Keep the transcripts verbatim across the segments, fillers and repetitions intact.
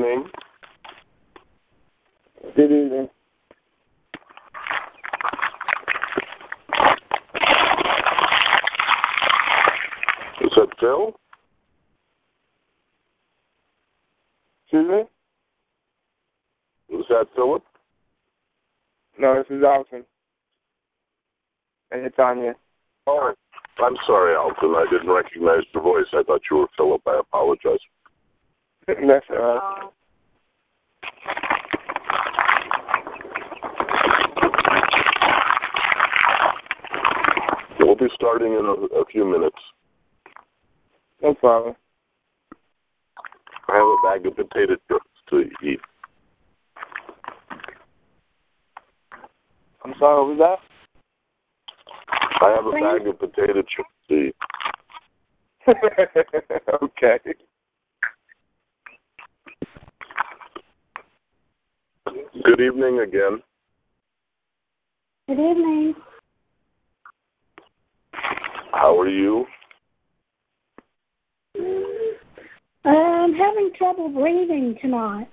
evening. Good evening. Is that Phil? Excuse me? Is that Philip? No, this is Alton. And it's Anya. Oh, I'm sorry, Alton. I didn't recognize your voice. I thought you were Philip. I apologize. That's all right. We'll be starting in a, a few minutes. No problem. I have a bag of potato chips to eat. I'm sorry, what was I have a bag of potato chips to eat. that? Okay. Good evening again. Good evening. How are you? I'm having trouble breathing tonight.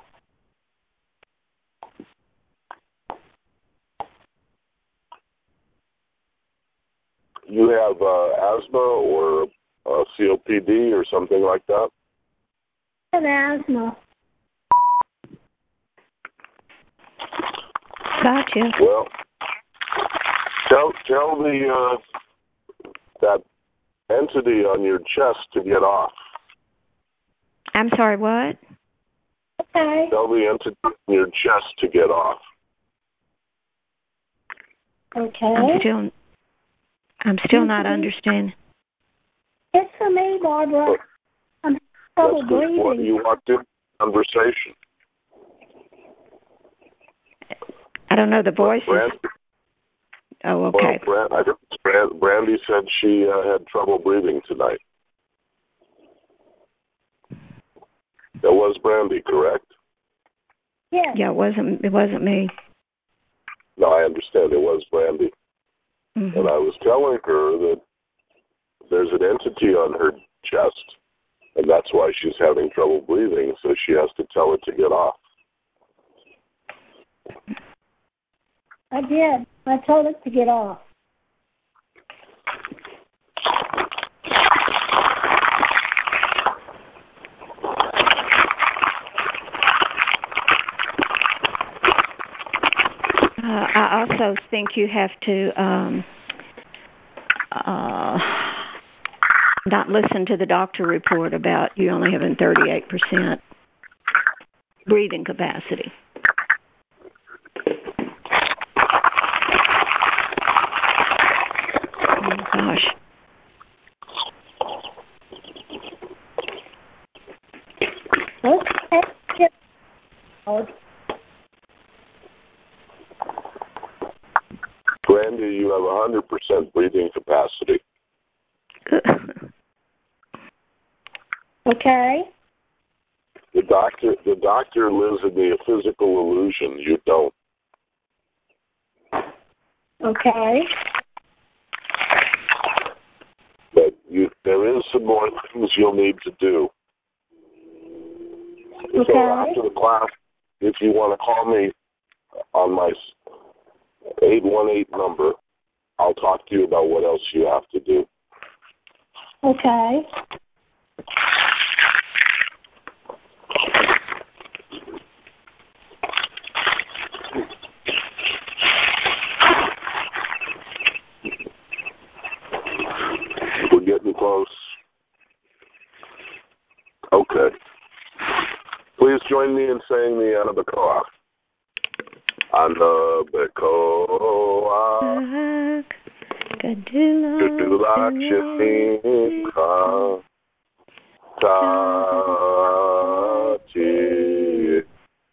You have uh, asthma or uh, C O P D or something like that? I have asthma. Gotcha. Well, tell tell the uh, that entity on your chest to get off. I'm sorry, what? Okay. Tell the entity on your chest to get off. Okay. I'm still, I'm still not understanding. It's for me, Barbara. I'm having trouble That's good. What breathing. you want to conversation. I don't know the voices. Brand, Oh, okay. well, Brand, I think Brand, Brandy said she uh, had trouble breathing tonight. That was Brandy, correct? Yes. Yeah, it wasn't. It wasn't me. No, I understand. It was Brandy. Mm-hmm. And I was telling her that there's an entity on her chest, and that's why she's having trouble breathing, so she has to tell it to get off. I did. I told it to get off. Uh, I also think you have to um, uh, not listen to the doctor report about you only having thirty-eight percent breathing capacity. Oh, gosh. Okay. Brandy, you have one hundred percent breathing capacity. Okay. The doctor, the doctor lives in the physical illusion. You don't. Okay. But you, there is some more things you'll need to do. Okay. So after the class, if you want to call me on my eight one eight number, I'll talk to you about what else you have to do. Okay. We're getting close. Okay. Please join me in saying the Anabacoa. Anabacoa. Kadula Shifika. Tati.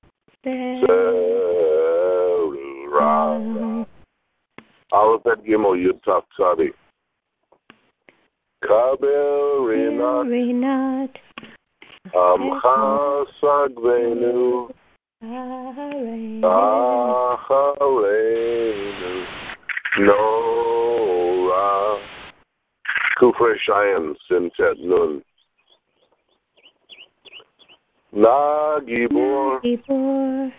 Serura. Alphabet Gimel Yud Tav Tzadi. Kabel Rinat. Amcha Sagvenu. Acharenu. Nora. Kufre Shayan Sintet Nun. Na Gibor, Gibor,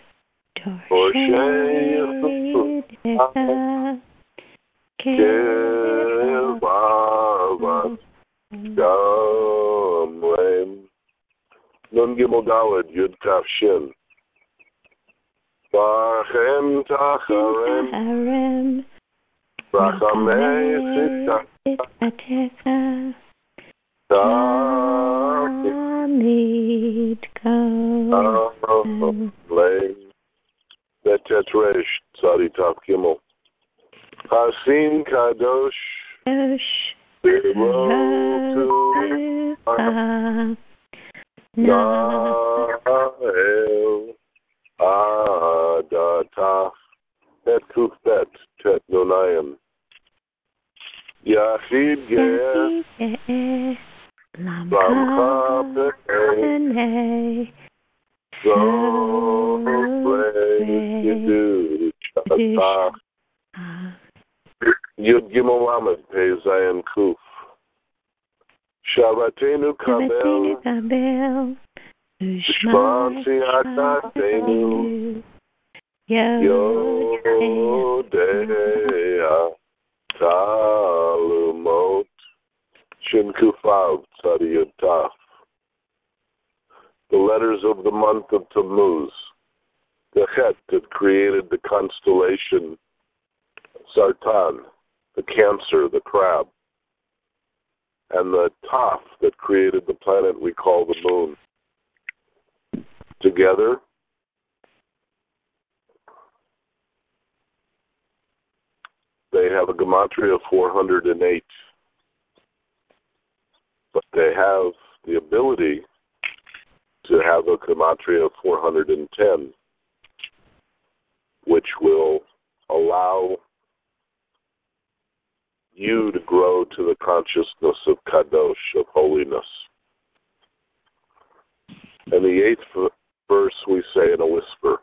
Torshei, Deka, Kevava, Gamlein, Nun Gimel Daled, Yud Kaf Shin, Bachem Tacharem, Rachamei Sitaka, Tamid Tamid Lane Betetresh Tzadi Tav Gimel Hasim Kadosh Birotu Nael Adataf Bet Kuf Bet Tet Nonayim Yachid Ger Lamcha B'nei Zoblei Yidu Chatach Yud Gimel Lamed Pei Zayin Kuf Shabbatenu Kabel Shman Siatatenu Yodea Talumot Shin Kufav Tzadi Yud Taf. The letters of the month of Tammuz. The Het that created the constellation Sartan, the Cancer, the crab. And the Taf that created the planet we call the moon. Together, they have a gematria of four hundred eight. But they have the ability to have a gematria of four hundred ten, which will allow you to grow to the consciousness of Kadosh, of holiness. And the eighth verse we say in a whisper.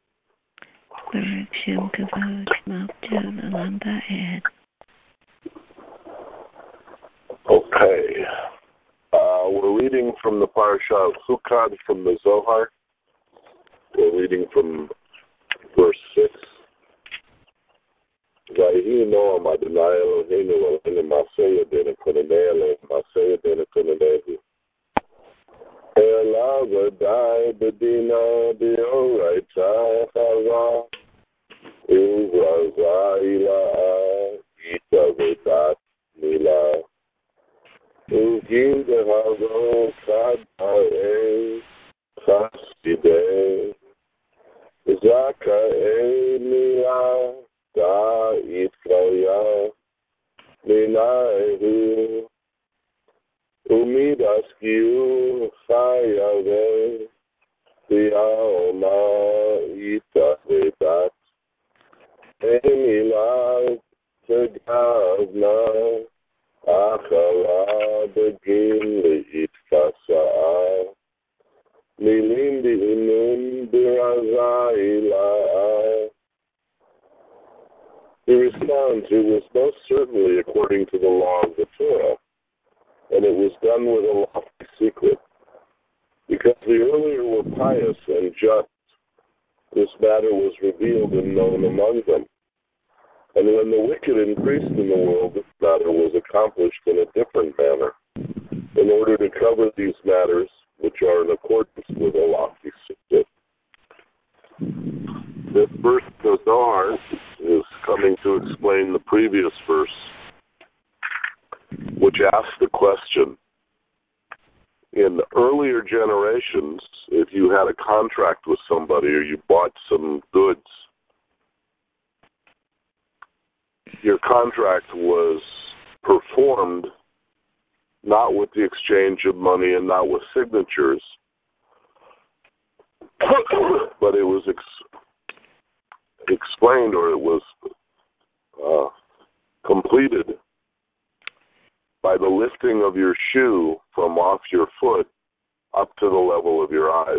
Okay. Uh, we're reading from the Parasha of Sukkot from the Zohar. We're reading from verse six. Vayihi Noam Adonai Eloheinu Eloheinu Maseh Yadenu Kunanei Eloheinu Maseh Yadenu Kunanehu Ela V'dai B'dina B'yoraita Chava Uvraza Ila'a Ita V'dat Mila Ugim Dehavo Chad Ha'e Chasidei Zaka'e Mila Da Yitkaya Minahu Umidaskiu Chayave Diaoma Ita Vedat Emila Tegavna Achala Begin Leitkasa Milim Bi'inun Bi'razailah. He responds, it was most certainly according to the law of the Torah, and it was done with a lofty secret. Because the earlier were pious and just, this matter was revealed and known among them. And when the wicked increased in the world, this matter was accomplished in a different manner, in order to cover these matters, which are in accordance with a lofty secret. This verse of the Zohar is coming to explain the previous verse, which asks the question, in earlier generations, if you had a contract with somebody or you bought some goods, your contract was performed not with the exchange of money and not with signatures, but it was ex- explained or it was uh, completed by the lifting of your shoe from off your foot up to the level of your eyes.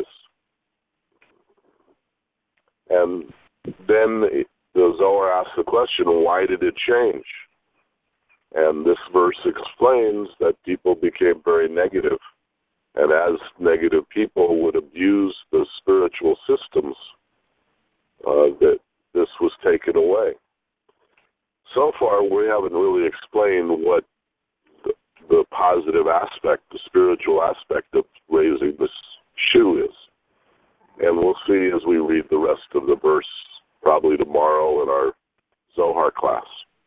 And then the Zohar asks the question, why did it change? And this verse explains that people became very negative And as negative people would abuse the spiritual systems, uh, that this was taken away. So far, we haven't really explained what the, the positive aspect, the spiritual aspect of raising this shoe is. And we'll see as we read the rest of the verse, probably tomorrow in our Zohar class.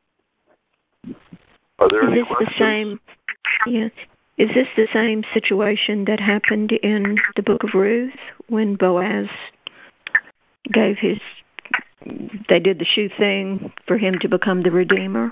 Are there is any this questions? the same? Yes. Is this the same situation that happened in the book of Ruth when Boaz gave his, they did the shoe thing for him to become the Redeemer?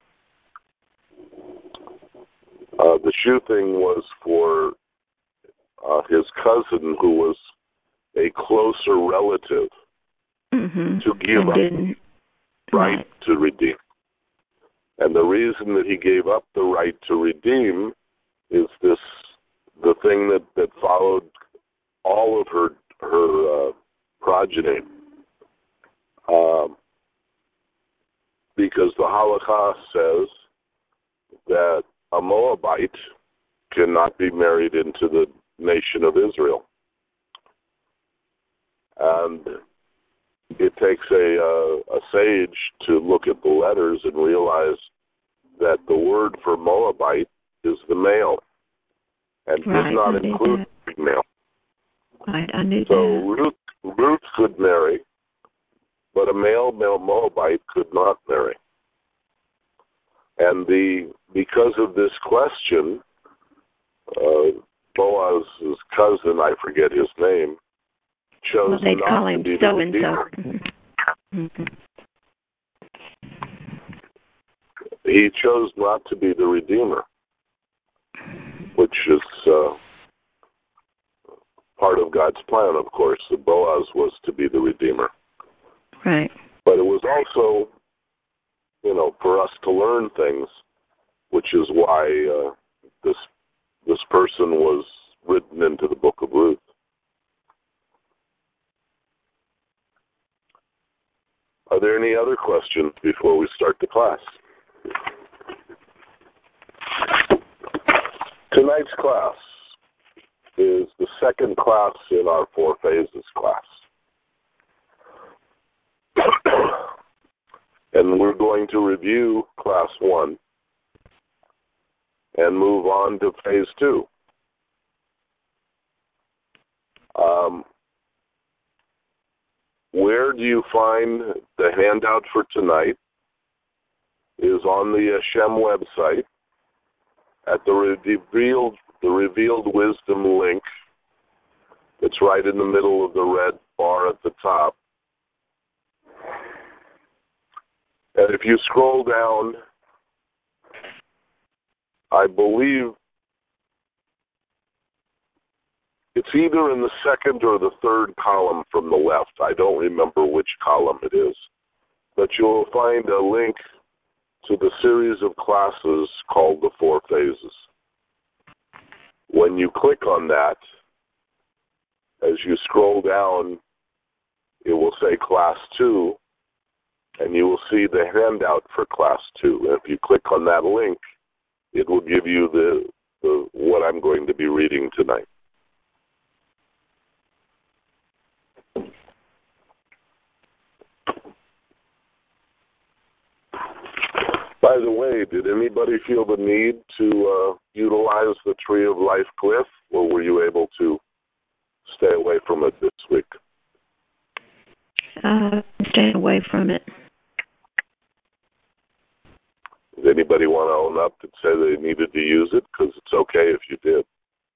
Uh, the shoe thing was for uh, his cousin, who was a closer relative, mm-hmm. to give up the right, right to redeem. And the reason that he gave up the right to redeem is this, the thing that, that followed all of her her uh, progeny. Um, because the Halakha says that a Moabite cannot be married into the nation of Israel. And it takes a, uh, a sage to look at the letters and realize that the word for Moabite is the male, and right, did not I include female. Right, I knew so that. Ruth, Ruth could marry, but a male, male Moabite could not marry. And the because of this question, uh, Boaz's cousin, I forget his name, chose well, they'd not call to him be so the and Redeemer. so. Mm-hmm. He chose not to be the Redeemer, which is uh, part of God's plan, of course. That Boaz was to be the Redeemer. Right. But it was also, you know, for us to learn things, which is why uh, this this person was written into the book of Ruth. Are there any other questions before we start the class? Tonight's class is the second class in our Four Phases class. And we're going to review class one and move on to phase two. Um, where do you find the handout for tonight is on the Hashem website at the revealed, the revealed wisdom link. It's right in the middle of the red bar at the top. And if you scroll down, I believe it's either in the second or the third column from the left. I don't remember which column it is. But you'll find a link to the series of classes called the Four Phases. When you click on that, as you scroll down, it will say Class two, and you will see the handout for Class two. And if you click on that link, it will give you the, the what I'm going to be reading tonight. By the way, did anybody feel the need to uh, utilize the Tree of Life glyph, or were you able to stay away from it this week? Uh, stay away from it. Does anybody want to own up and say they needed to use it? Because it's okay if you did.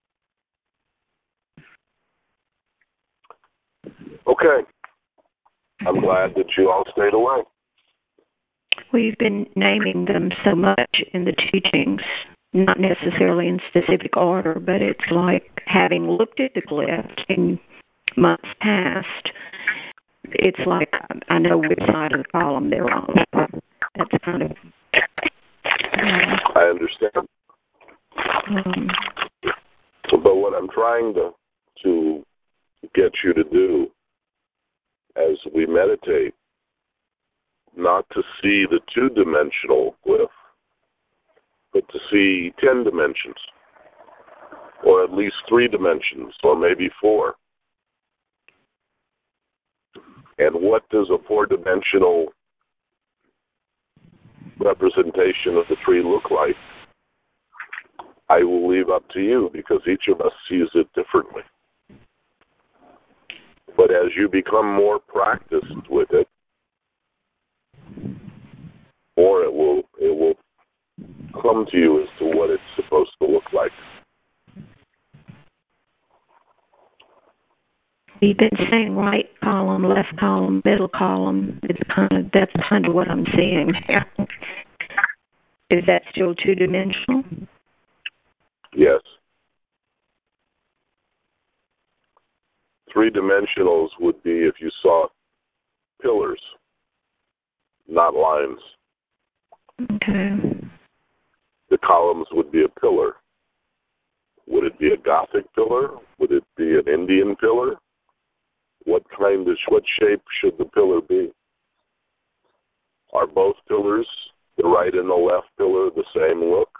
Okay. I'm glad that you all stayed away. We've been naming them so much in the teachings, not necessarily in specific order, but it's like having looked at the glyph in months past, it's like I know which side of the column they're on. That's kind of... Uh, I understand. Um, but what I'm trying to to get you to do as we meditate, not to see the two-dimensional glyph, but to see ten dimensions. or at least three dimensions, or maybe four. And what does a four-dimensional representation of the tree look like? I will leave up to you, because each of us sees it differently. But as you become more practiced with it, more it will it will come to you as to what it's supposed to look like. You've been saying right column, left column, middle column. It's kind of that's kind of what I'm seeing. Is that still two-dimensional? Yes. Three-dimensionals would be if you saw pillars, not lines. Okay. The columns would be a pillar. Would it be a Gothic pillar? Would it be an Indian pillar? What kind of, what shape should the pillar be? Are both pillars, the right and the left pillar, the same look?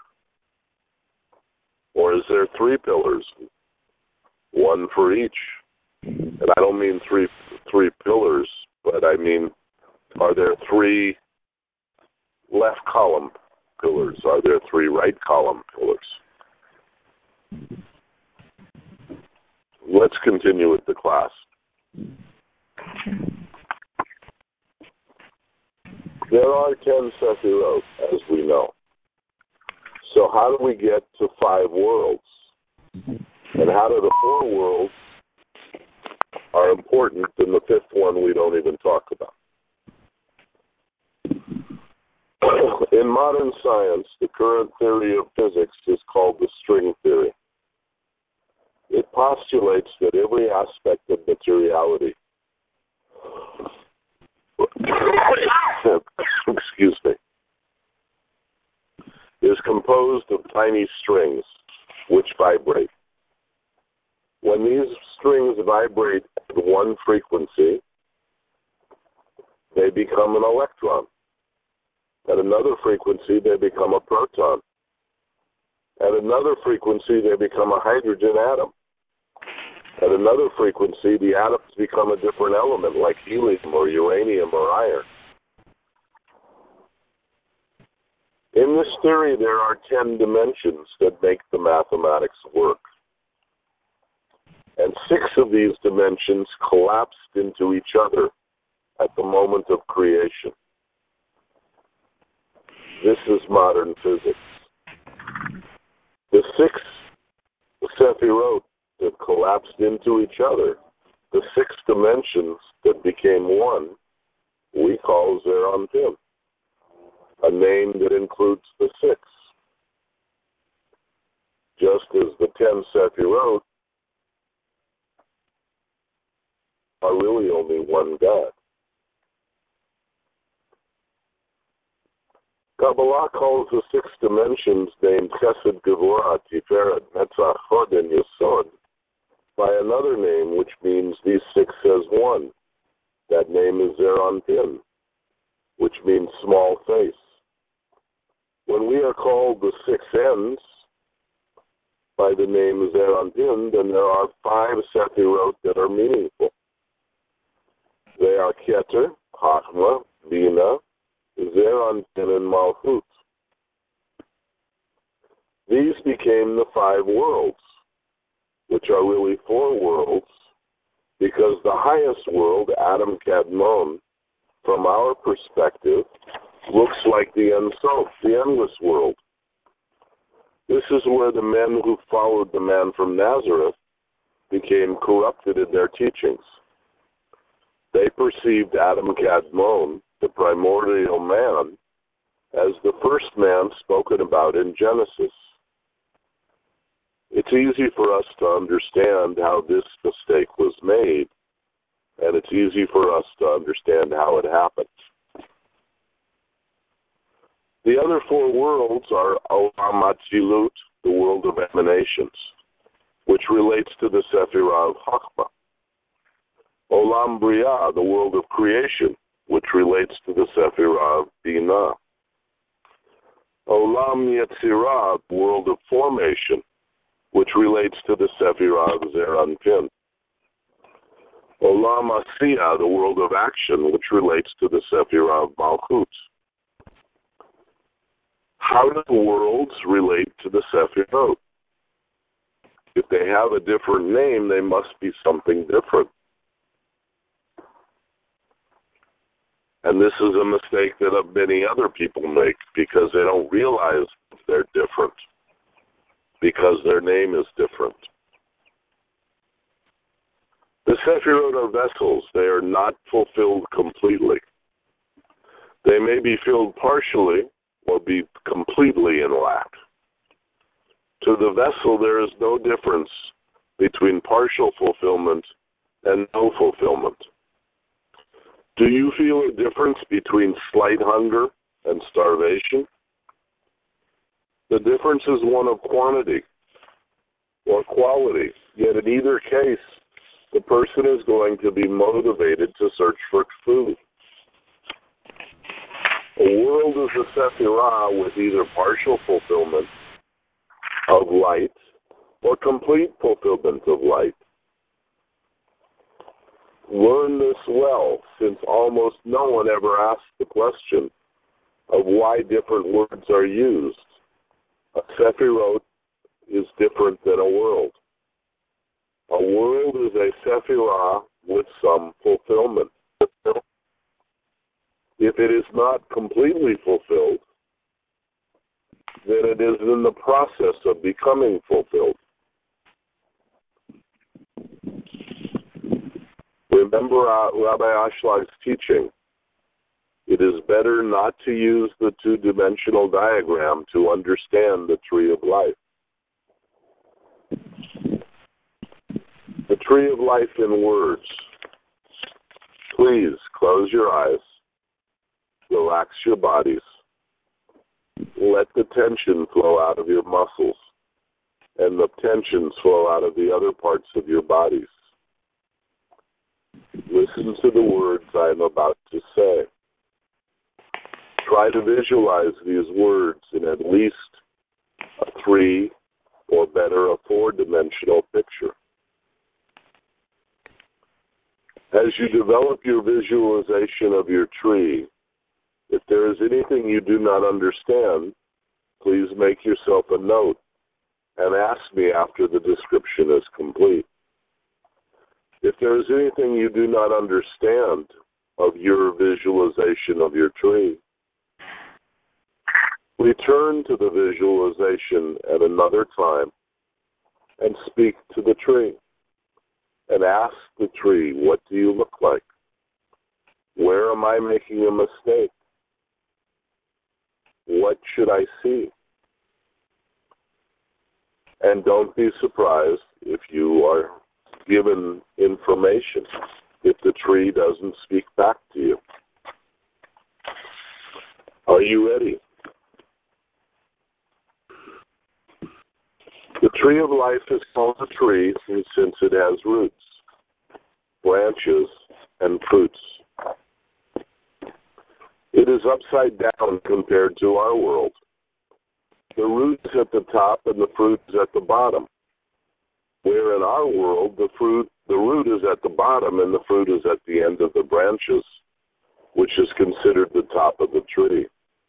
Or is there three pillars, one for each? And I don't mean three three pillars, but I mean, are there three left column pillars? Are there three right column pillars? Let's continue with the class. There are ten Sefirot, as we know. So how do we get to five worlds? And how do the four worlds are important, and the fifth one we don't even talk about? In modern science, the current theory of physics is called the string theory. It postulates that every aspect of materiality excuse me, is composed of tiny strings which vibrate. When these strings vibrate at one frequency, they become an electron. At another frequency, they become a proton. At another frequency, they become a hydrogen atom. At another frequency, the atoms become a different element, like helium or uranium or iron. In this theory, there are ten dimensions that make the mathematics work. And six of these dimensions collapsed into each other at the moment of creation. This is modern physics. The six Sefirot that collapsed into each other, the six dimensions that became one, we call Zeranpin, a name that includes the six. Just as the ten Sefirot are really only one God. Kabbalah calls the six dimensions named Chesed, Gevurah, Tiferet, Netzach, Hod, and Yesod by another name which means these six as one. That name is Zeranpin, which means small face. When we are called the six ends by the name Zeranpin, then there are five Sefirot that are meaningful. They are Keter, Chachma, Bina, Zeranpin, and Malchut. These became the five worlds, which are really four worlds, because the highest world, Adam Kadmon, from our perspective, looks like the Ein Sof, the endless world. This is where the men who followed the man from Nazareth became corrupted in their teachings. They perceived Adam Kadmon, the primordial man, as the first man spoken about in Genesis. It's easy for us to understand how this mistake was made, and it's easy for us to understand how it happened. The other four worlds are Olam Atzilut, the world of emanations, which relates to the Sephirah of Chachma. Olam Briah, the world of creation, which relates to the Sephirah of Binah. Olam Yetzirah, the world of formation, which relates to the Sephirah of Zeir Anpin. Olam Asiyah, the world of action, which relates to the Sephirah of Malchut. How do the worlds relate to the Sephirot? If they have a different name, they must be something different. And this is a mistake that many other people make because they don't realize they're different, because their name is different. The Sephirot are vessels. They are not fulfilled completely. They may be filled partially or be completely in lack. To the vessel, there is no difference between partial fulfillment and no fulfillment. Do you feel a difference between slight hunger and starvation? The difference is one of quantity or quality, yet in either case, the person is going to be motivated to search for food. A world is a Sephirah with either partial fulfillment of light or complete fulfillment of light. Learn this well, since almost no one ever asks the question of why different words are used. A Sephirot is different than a world. A world is a Sephirah with some fulfillment. If it is not completely fulfilled, then it is in the process of becoming fulfilled. Remember uh, Rabbi Ashlig's teaching. It is better not to use the two-dimensional diagram to understand the tree of life. The tree of life in words. Please close your eyes. Relax your bodies. Let the tension flow out of your muscles and the tensions flow out of the other parts of your bodies. Listen to the words I am about to say. Try to visualize these words in at least a three or better a four-dimensional picture. As you develop your visualization of your tree, if there is anything you do not understand, please make yourself a note and ask me after the description is complete. If there is anything you do not understand of your visualization of your tree, return to the visualization at another time and speak to the tree and ask the tree, what do you look like? Where am I making a mistake? What should I see? And don't be surprised if you are given information if the tree doesn't speak back to you. Are you ready? The tree of life is called a tree since it has roots, branches, and fruits. It is upside down compared to our world. The root is at the top and the fruit is at the bottom. Where in our world, the fruit, the root is at the bottom and the fruit is at the end of the branches, which is considered the top of the tree.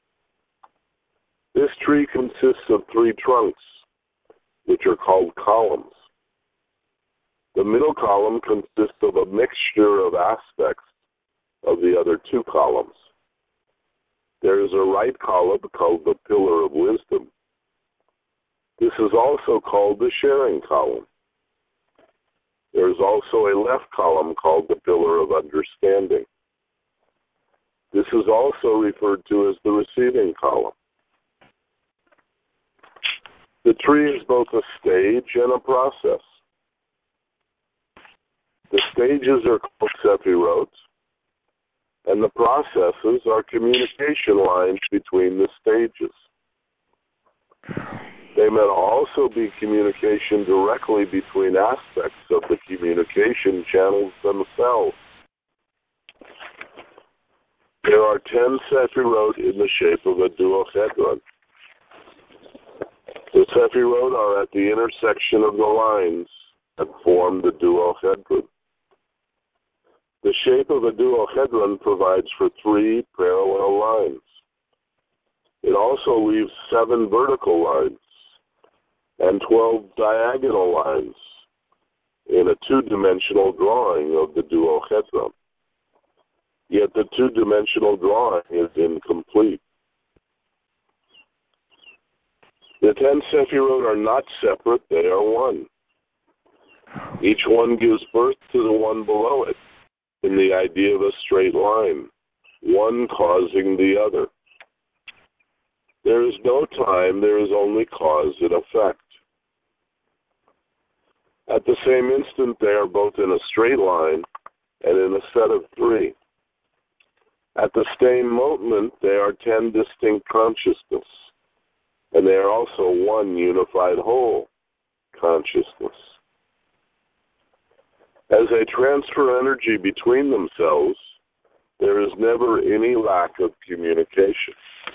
This tree consists of three trunks, which are called columns. The middle column consists of a mixture of aspects of the other two columns. There is a right column called the pillar of wisdom. This is also called the sharing column. There is also a left column called the pillar of understanding. This is also referred to as the receiving column. The tree is both a stage and a process. The stages are called Sephirot, and the processes are communication lines between the stages. They may also be communication directly between aspects of the communication channels themselves. There are ten Sephirot in the shape of a duohedron. The Sephirot are at the intersection of the lines that form the duohedron. The shape of a duohedron provides for three parallel lines. It also leaves seven vertical lines and twelve diagonal lines in a two-dimensional drawing of the duohedron. Yet the two-dimensional drawing is incomplete. The ten Sephirot are not separate, they are one. Each one gives birth to the one below it in the idea of a straight line, one causing the other. There is no time, there is only cause and effect. At the same instant, they are both in a straight line and in a set of three. At the same moment, they are ten distinct consciousness, and they are also one unified whole consciousness. As they transfer energy between themselves, there is never any lack of communication.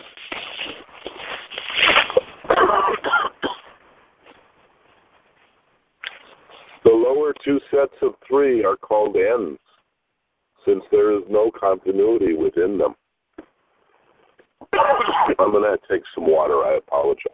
The lower two sets of three are called ends, since there is no continuity within them. I'm going to take some water. I apologize.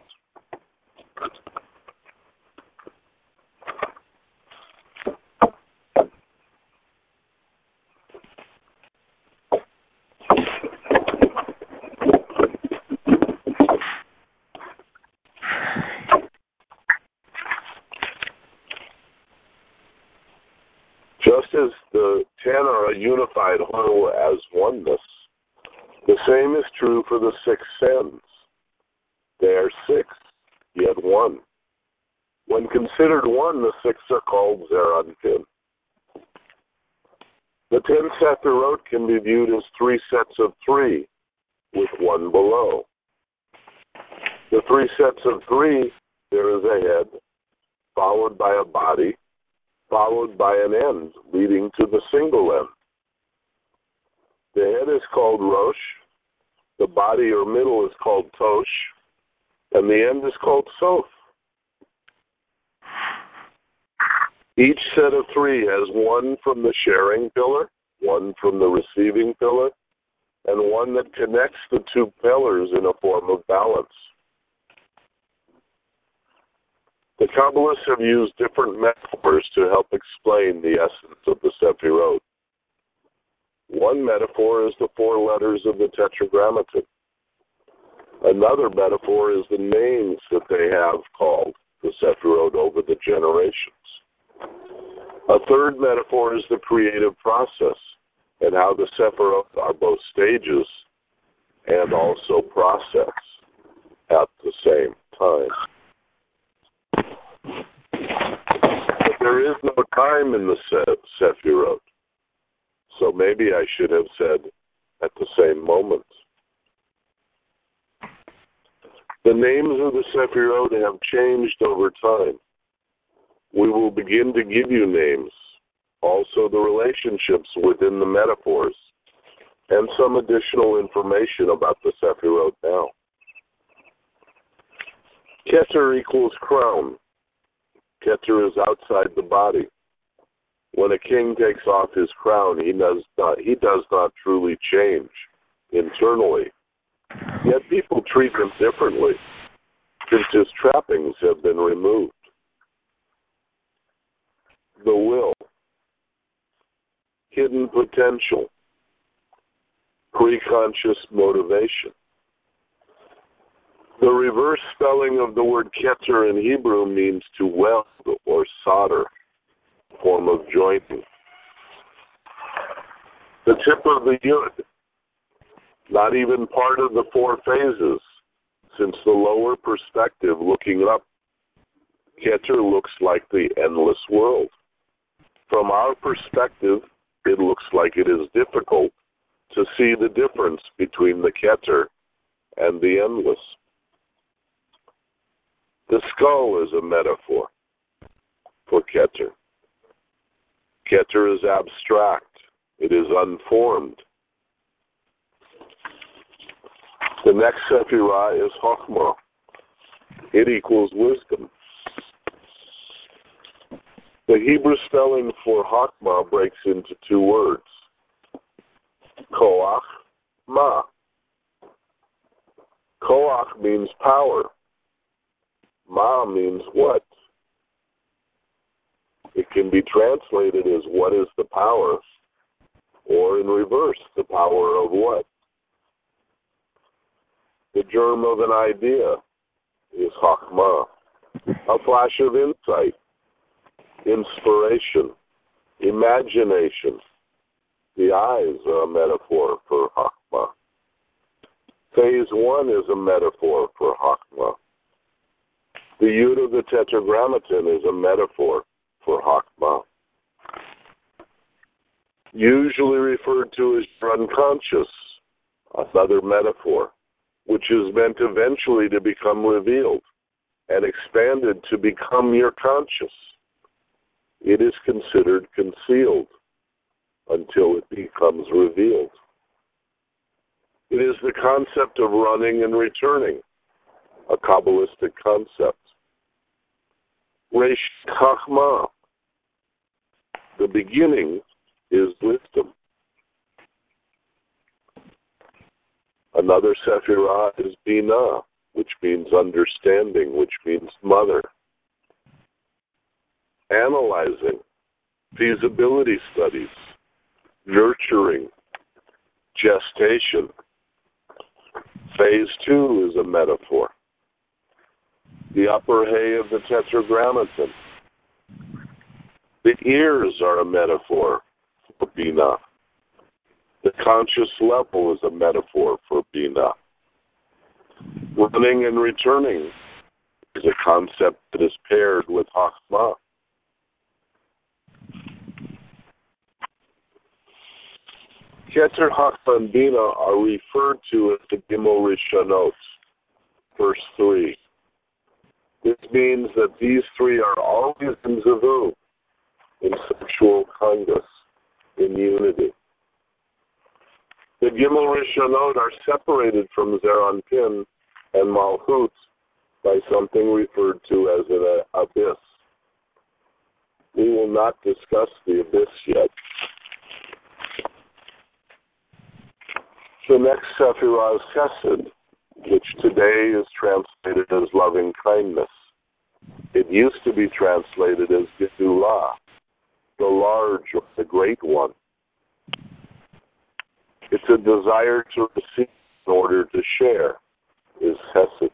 Just as the ten are a unified whole as oneness, the same is true for the six sens. They are six, yet one. When considered one, the six are called Zeranpin. The ten Sephirot can be viewed as three sets of three, with one below. The three sets of three, there is a head, followed by a body, followed by an end, leading to the single end. The head is called Rosh, the body or middle is called Tosh, and the end is called Sof. Each set of three has one from the sharing pillar, one from the receiving pillar, and one that connects the two pillars in a form of balance. The Kabbalists have used different metaphors to help explain the essence of the Sephirot. One metaphor is the four letters of the Tetragrammaton. Another metaphor is the names that they have called the Sephirot over the generations. A third metaphor is the creative process and how the Sephirot are both stages and also process at the same time. But there is no time in the Sephirot, so maybe I should have said at the same moment. The names of the Sephirot have changed over time. We will begin to give you names, also the relationships within the metaphors, and some additional information about the Sephirot now. Keter equals crown. Keter is outside the body. When a king takes off his crown, he does not, he does not truly change internally. Yet people treat him differently, since his trappings have been removed. The will, hidden potential, pre-conscious motivation. The reverse spelling of the word keter in Hebrew means to weld or solder, form of jointing. The tip of the yud, not even part of the four phases, since the lower perspective looking up, keter looks like the endless world. From our perspective, it looks like it is difficult to see the difference between the keter and the endless. The skull is a metaphor for keter. Keter is abstract. It is unformed. The next Sephirah is Chokhmah. It equals wisdom. The Hebrew spelling for Chachma breaks into two words. Koach, ma. Koach means power. Ma means what? It can be translated as what is the power, or in reverse, the power of what? The germ of an idea is Chachma, a flash of insight, inspiration, imagination. The eyes are a metaphor for Chachma. Phase one is a metaphor for Chachma. The Yud of the Tetragrammaton is a metaphor for Chachma. Usually referred to as your unconscious, another metaphor, which is meant eventually to become revealed and expanded to become your conscious. It is considered concealed until it becomes revealed. It is the concept of running and returning, a Kabbalistic concept. Reish Chachma, the beginning, is wisdom. Another Sephirah is Binah, which means understanding, which means mother. Analyzing, feasibility studies, nurturing, gestation. Phase two is a metaphor. The upper hay of the Tetragrammaton. The ears are a metaphor for Binah. The conscious level is a metaphor for Binah. Running and returning is a concept that is paired with Chachma. Keter, Chachma, and Binah are referred to as the Gimel Rishonot, verse three. This means that these three are always in Zivu, in sexual congress, in unity. The Gimel Rishonot are separated from Zeranpin and Malchut by something referred to as an abyss. We will not discuss the abyss yet. The next Sephirah is Chesed, which today is translated as loving kindness. It used to be translated as Gedulah, the large or the great one. It's a desire to receive in order to share, is Chesed.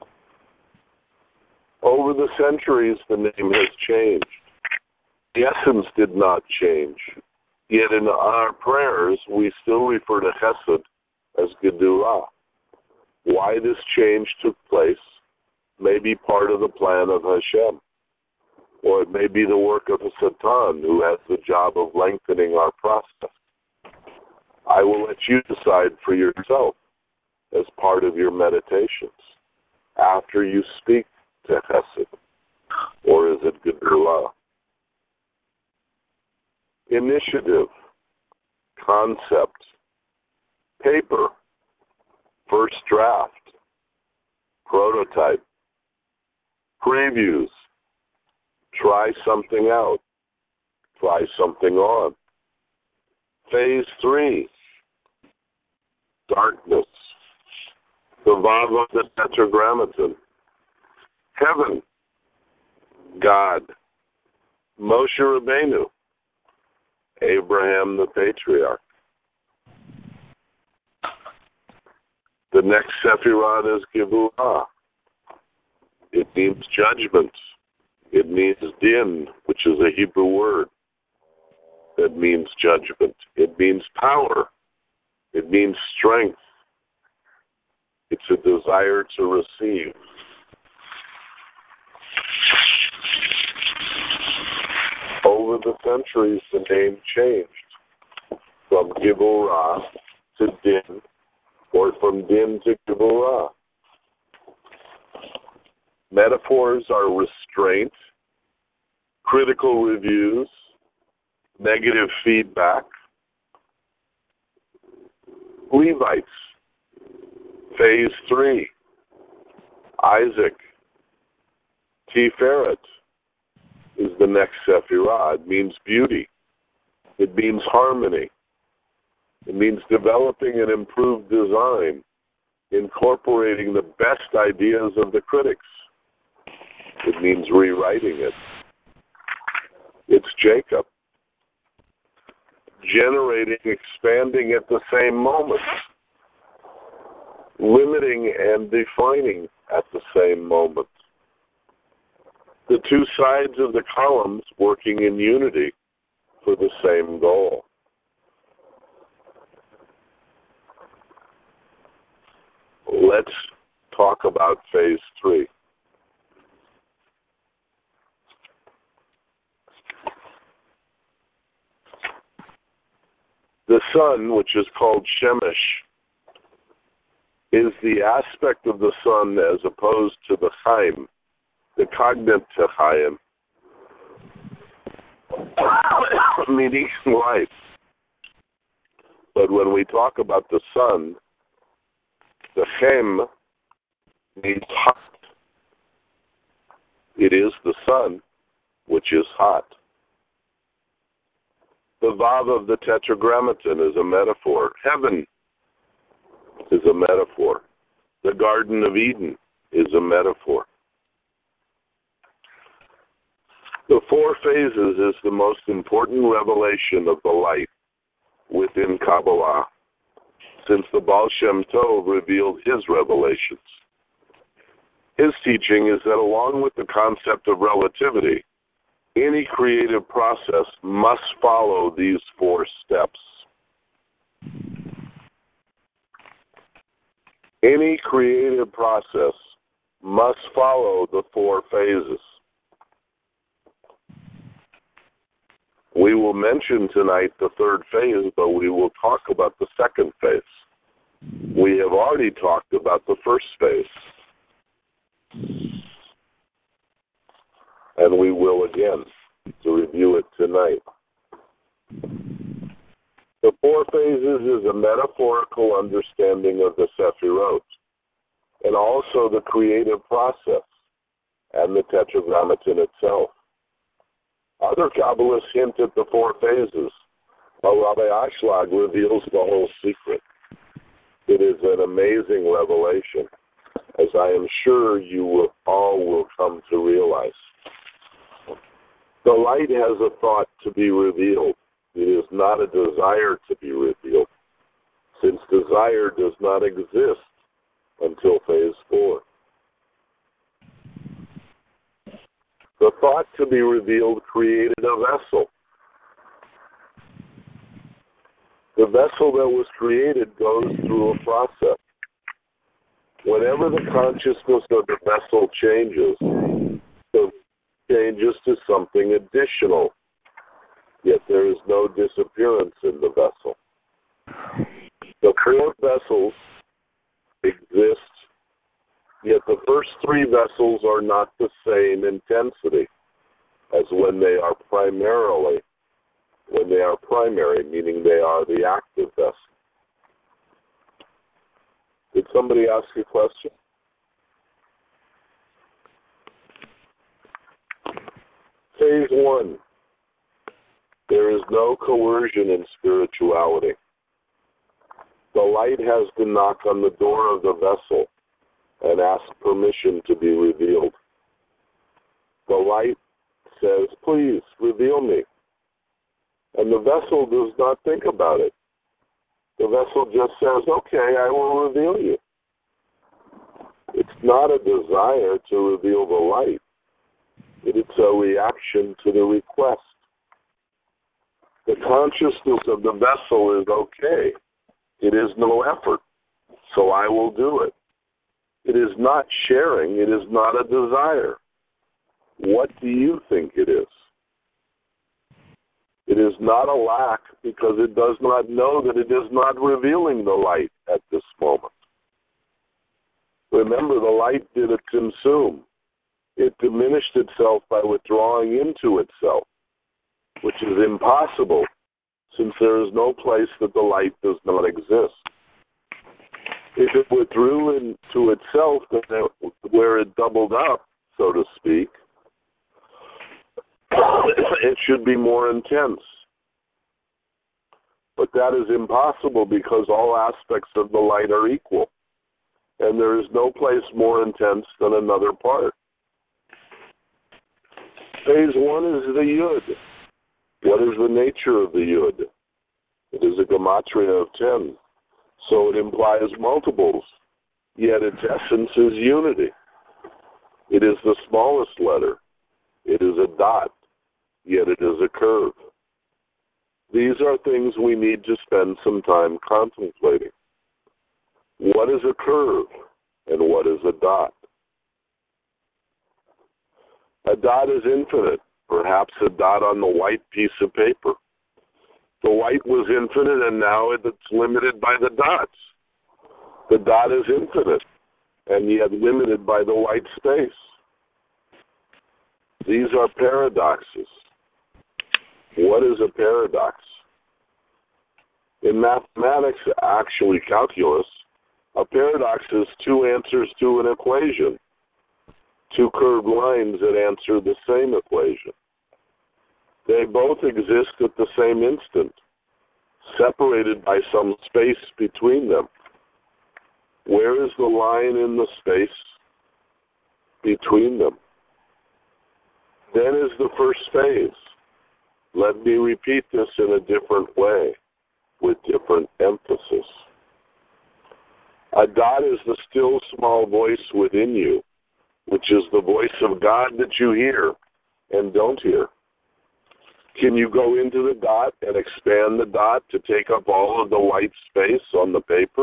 Over the centuries, the name has changed. The essence did not change. Yet in our prayers, we still refer to Chesed as Gedulah. Why this change took place may be part of the plan of Hashem, or it may be the work of a Satan who has the job of lengthening our process. I will let you decide for yourself as part of your meditations after you speak to Chesed, or is it Gedulah? Initiative, concept, paper, first draft, prototype, previews, try something out, try something on. Phase three, darkness, the Vav of the Tetragrammaton, heaven, God, Moshe Rabbeinu, Abraham the patriarch. The next Sephirah is Gevulah. It means judgment. It means din, which is a Hebrew word that means judgment. It means power. It means strength. It's a desire to receive. Over the centuries, the name changed from Gevulah to din, or from din to Gevulah. Metaphors are restraint, critical reviews, negative feedback. Levites, phase three, Isaac, Tiferet is the next Sephirah. It means beauty. It means harmony. It means developing an improved design, incorporating the best ideas of the critics. It means rewriting it. It's Jacob, generating, expanding at the same moment, limiting and defining at the same moment. The two sides of the columns working in unity for the same goal. Let's talk about phase three. The sun, which is called Shemesh, is the aspect of the sun as opposed to the Chaim, the cognate to Chaim, meaning life. But when we talk about the sun, the Chem means hot. It is the sun, which is hot. The Vav of the Tetragrammaton is a metaphor. Heaven is a metaphor. The Garden of Eden is a metaphor. The four phases is the most important revelation of the light within Kabbalah, since the Baal Shem Tov revealed his revelations. His teaching is that along with the concept of relativity, any creative process must follow these four steps. Any creative process must follow the four phases. We will mention tonight the third phase, but we will talk about the second phase. We have already talked about the first phase. And we will again to review it tonight. The four phases is a metaphorical understanding of the Sephirot, and also the creative process and the Tetragrammaton itself. Other Kabbalists hint at the four phases, but Rabbi Ashlag reveals the whole secret. It is an amazing revelation, as I am sure you will, all will come to realize. The light has a thought to be revealed. It is not a desire to be revealed, since desire does not exist until phase four. The thought to be revealed created a vessel. The vessel that was created goes through a process. Whenever the consciousness of the vessel changes, it changes to something additional, yet there is no disappearance in the vessel. The four vessels exist, yet the first three vessels are not the same intensity as when they are primarily, when they are primary, meaning they are the active vessel. Did somebody ask a question? Phase one. There is no coercion in spirituality. The light has to knock on the door of the vessel and ask permission to be revealed. The light says, please, reveal me. And the vessel does not think about it. The vessel just says, okay, I will reveal you. It's not a desire to reveal the light. It's a reaction to the request. The consciousness of the vessel is okay. It is no effort, so I will do it. It is not sharing. It is not a desire. What do you think it is? It is not a lack because it does not know that it is not revealing the light at this moment. Remember, the light did it consume. It diminished itself by withdrawing into itself, which is impossible since there is no place that the light does not exist. If it withdrew into itself, then it, where it doubled up, so to speak. It should be more intense. But that is impossible because all aspects of the light are equal. And there is no place more intense than another part. Phase one is the Yud. What is the nature of the Yud? It is a gematria of ten. So it implies multiples, yet its essence is unity. It is the smallest letter. It is a dot, yet it is a curve. These are things we need to spend some time contemplating. What is a curve and what is a dot? A dot is infinite, perhaps a dot on the white piece of paper. The white was infinite and now it's limited by the dots. The dot is infinite and yet limited by the white space. These are paradoxes. What is a paradox? In mathematics, actually calculus, a paradox is two answers to an equation, two curved lines that answer the same equation. They both exist at the same instant, separated by some space between them. Where is the line in the space between them? Then is the first phase. Let me repeat this in a different way, with different emphasis. A dot is the still small voice within you, which is the voice of God that you hear and don't hear. Can you go into the dot and expand the dot to take up all of the white space on the paper?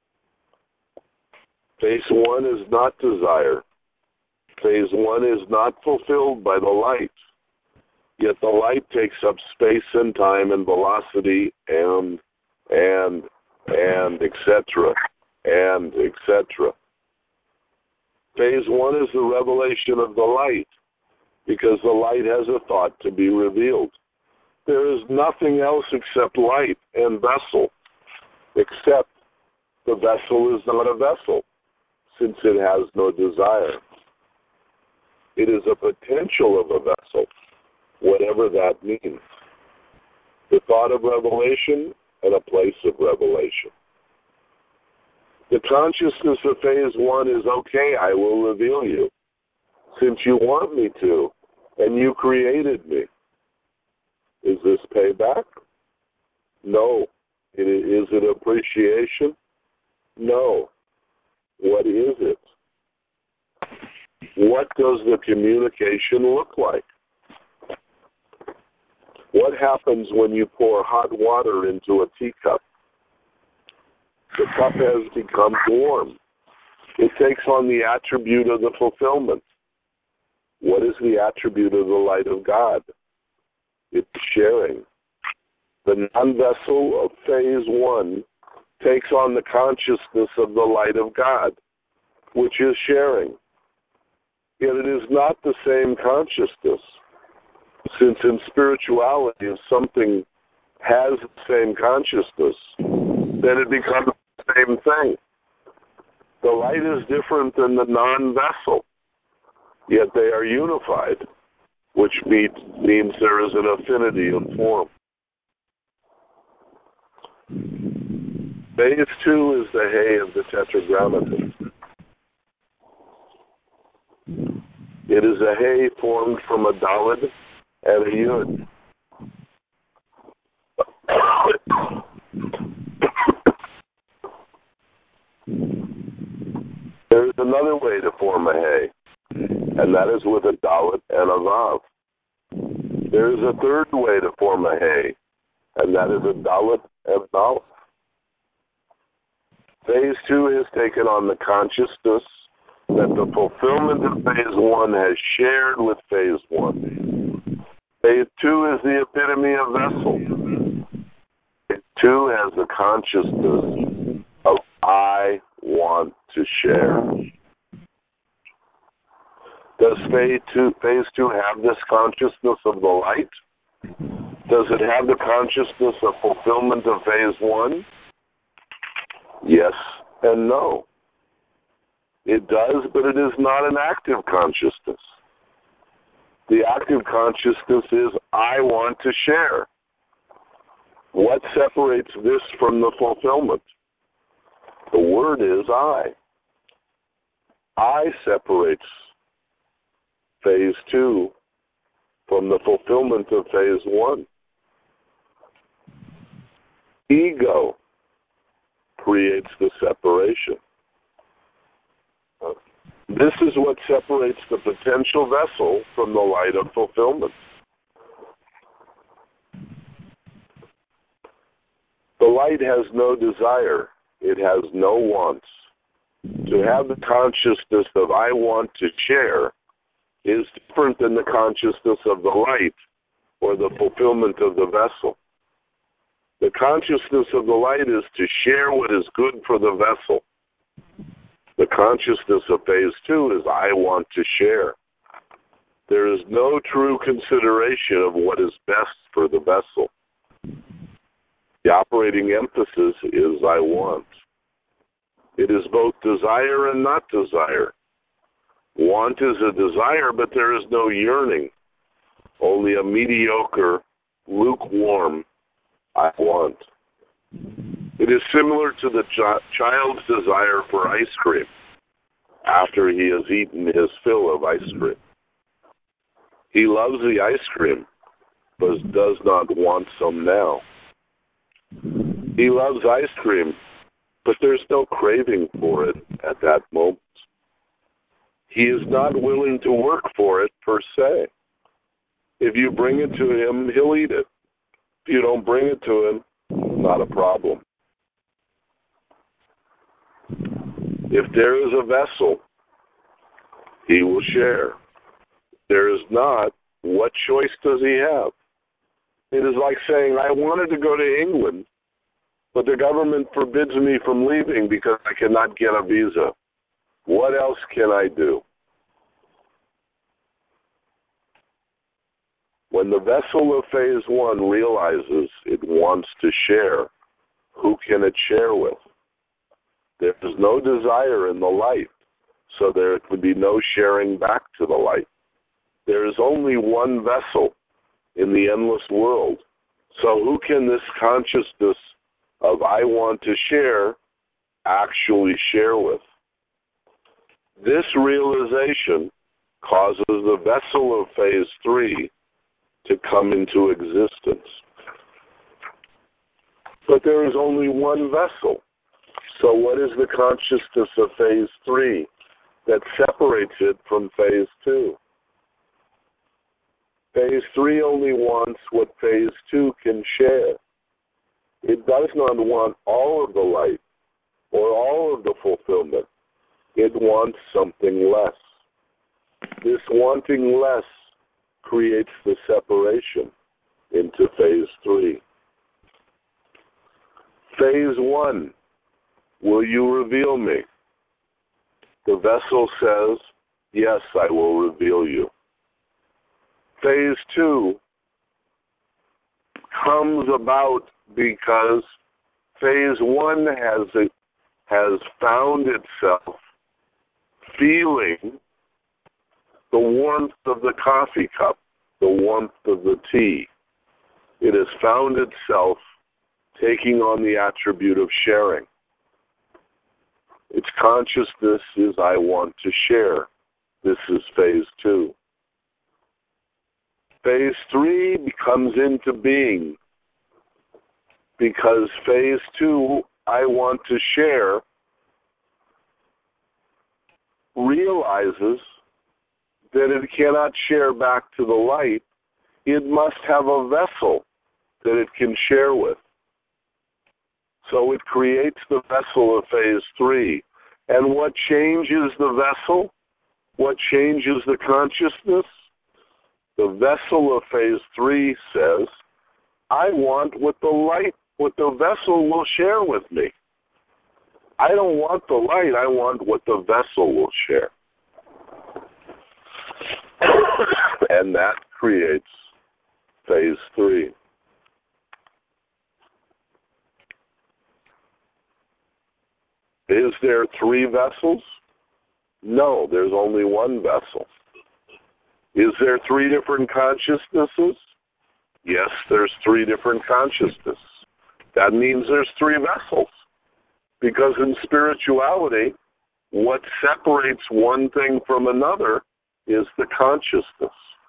Phase one is not desire. Phase one is not fulfilled by the light. Yet the light takes up space and time and velocity and, and, and, et cetera, and, et cetera. Phase one is the revelation of the light, because the light has a thought to be revealed. There is nothing else except light and vessel, except the vessel is not a vessel, since it has no desire. It is a potential of a vessel, whatever that means. The thought of revelation and a place of revelation. The consciousness of phase one is, okay, I will reveal you, since you want me to, and you created me. Is this payback? No. Is it appreciation? No. What is it? What does the communication look like? What happens when you pour hot water into a teacup? The cup has become warm. It takes on the attribute of the fulfillment. What is the attribute of the light of God? It's sharing. The non-vessel of phase one takes on the consciousness of the light of God, which is sharing. Yet it is not the same consciousness, since in spirituality, if something has the same consciousness, then it becomes the same thing. The light is different than the non-vessel, yet they are unified, which means, means there is an affinity in form. Phase two is the hay of the tetragrammaton. It is a hay formed from a daled and a yud. There is another way to form a hay, and that is with a dalet and a vav. There is a third way to form a hay, and that is a dalet and aleph. Phase two has taken on the consciousness that the fulfillment of phase one has shared with phase one. Phase two is the epitome of vessel. Phase two has the consciousness of I want to share. Does phase two, phase two have this consciousness of the light? Does it have the consciousness of fulfillment of phase one? Yes and no. It does, but it is not an active consciousness. The active consciousness is, I want to share. What separates this from the fulfillment? The word is I. I separates phase two from the fulfillment of phase one. Ego creates the separation. This is what separates the potential vessel from the light of fulfillment. The light has no desire. It has no wants. To have the consciousness of I want to share is different than the consciousness of the light or the fulfillment of the vessel. The consciousness of the light is to share what is good for the vessel. The consciousness of phase two is I want to share. There is no true consideration of what is best for the vessel. The operating emphasis is I want. It is both desire and not desire. Want is a desire, but there is no yearning, only a mediocre, lukewarm I want. It is similar to the ch- child's desire for ice cream after he has eaten his fill of ice cream. He loves the ice cream, but does not want some now. He loves ice cream, but there's no craving for it at that moment. He is not willing to work for it per se. If you bring it to him, he'll eat it. If you don't bring it to him, not a problem. If there is a vessel, he will share. If there is not, what choice does he have? It is like saying, I wanted to go to England, but the government forbids me from leaving because I cannot get a visa. What else can I do? When the vessel of phase one realizes it wants to share, who can it share with? There is no desire in the light, so there could be no sharing back to the light. There is only one vessel in the endless world. So who can this consciousness of I want to share actually share with? This realization causes the vessel of phase three to come into existence. But there is only one vessel. So what is the consciousness of phase three that separates it from phase two? Phase three only wants what phase two can share. It does not want all of the light or all of the fulfillment. It wants something less. This wanting less creates the separation into phase three. Phase one, will you reveal me? The vessel says, yes, I will reveal you. Phase two comes about because phase one has a, has found itself feeling the warmth of the coffee cup, the warmth of the tea. It has found itself taking on the attribute of sharing. Its consciousness is, I want to share. This is phase two. Phase three becomes into being because phase two, I want to share, realizes that it cannot share back to the light. It must have a vessel that it can share with. So it creates the vessel of phase three. And what changes the vessel? What changes the consciousness? The vessel of phase three says, I want what the light, what the vessel will share with me. I don't want the light, I want what the vessel will share. And that creates phase three. Is there three vessels? No, there's only one vessel. Is there three different consciousnesses? Yes, there's three different consciousnesses. That means there's three vessels. Because in spirituality, what separates one thing from another is the consciousness.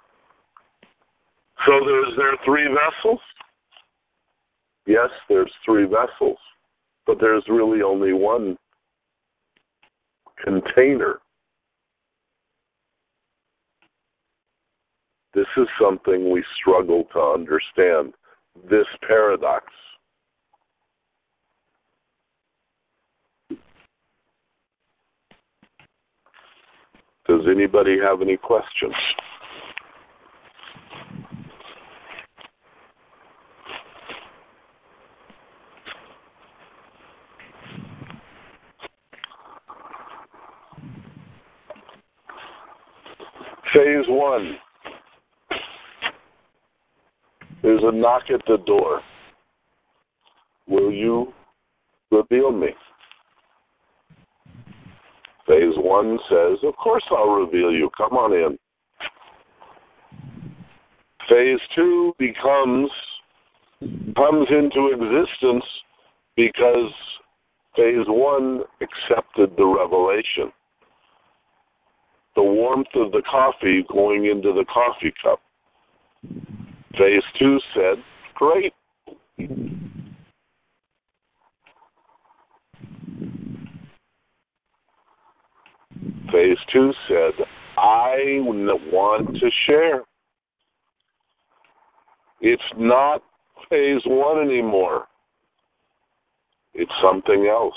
So there's there three vessels? Yes, there's three vessels, but there's really only one container. This is something we struggle to understand, this paradox. Does anybody have any questions? Phase one. There's a knock at the door. Will you reveal me? Phase one says, of course I'll reveal you. Come on in. Phase two becomes, comes into existence because phase one accepted the revelation. The warmth of the coffee going into the coffee cup. Phase two said, great. Phase two said, I want to share. It's not phase one anymore. It's something else.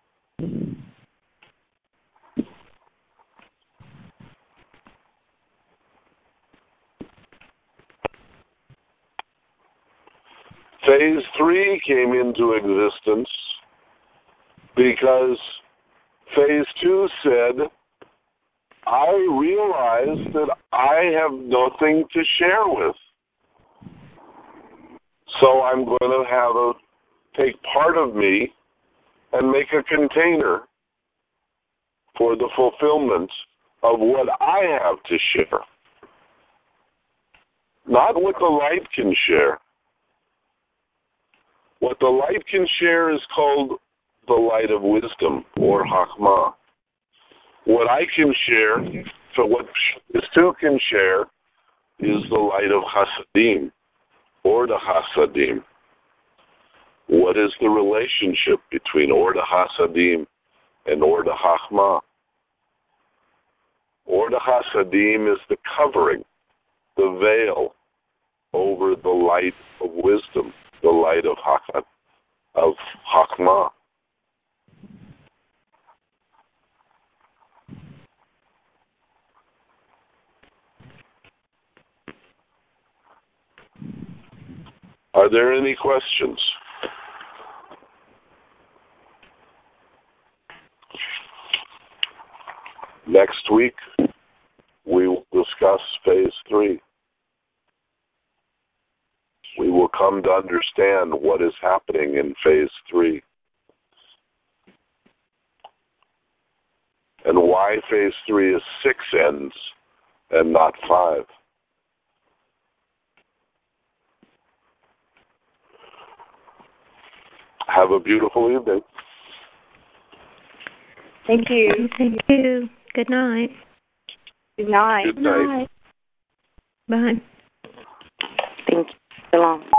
Phase three came into existence because phase two said, I realize that I have nothing to share with. So I'm going to have a, take part of me and make a container for the fulfillment of what I have to share. Not what the light can share. What the light can share is called the light of wisdom, or Chachma. What I can share, so what this two can share, is the light of Hasadim, or the Hasadim. What is the relationship between Or the Hasadim and Or the Chachma? Or the Hasadim is the covering, the veil over the light of wisdom, the light of Hak- of Chachma. Are there any questions? Next week, we will discuss phase three. We will come to understand what is happening in phase three and why phase three is six ends and not five. Have a beautiful evening. Thank you. Thank you. Good night. Good night. Good night. Bye. Thank you. So long.